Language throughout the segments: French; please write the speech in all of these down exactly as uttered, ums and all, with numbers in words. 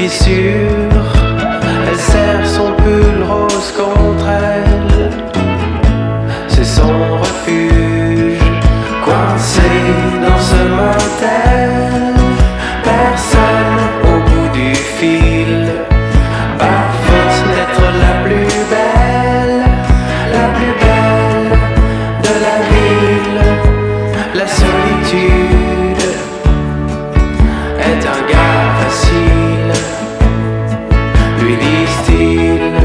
fissure. Elle serre son pull rose contre elle. C'est son refuge, coincé dans ce motel. Personne au bout du fil, par force d'être la plus belle, la plus belle de la ville. La solitude est un gars facile, lui disent-ils.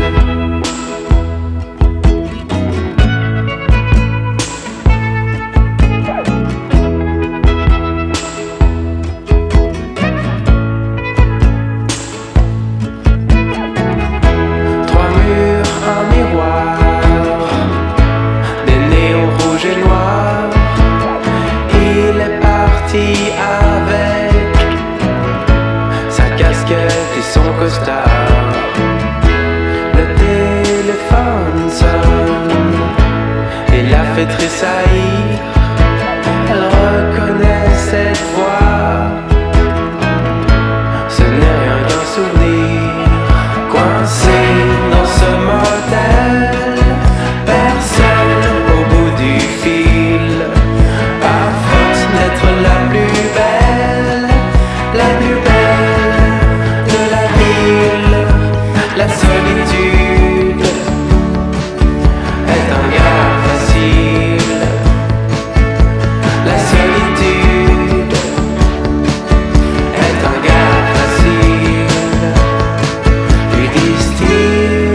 Trois murs, un miroir, des néons rouges et noirs. Il est parti avec sa casquette et son costard. Le téléphone sonne et l'a fait tressaillir. Elle reconnaît cette voix. Ce n'est rien qu'un souvenir, coincé dans ce motel. Personne au bout du fil, par force d'être la plus belle, la plus belle de la ville. La solitude est un gars facile. La solitude est un gars facile, lui disent-ils.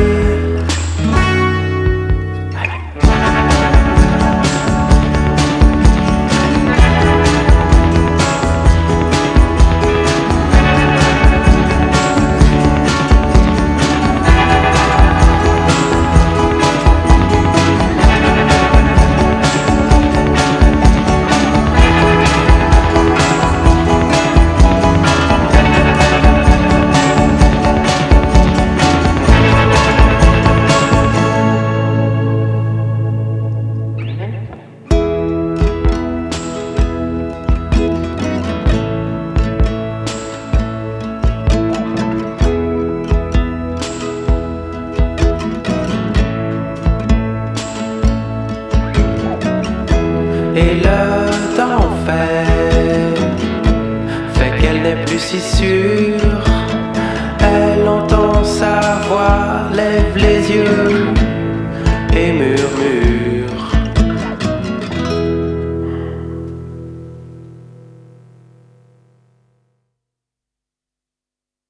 Et le temps fait, fait qu'elle n'est plus si sûre. Elle entend sa voix, lève les yeux et murmure.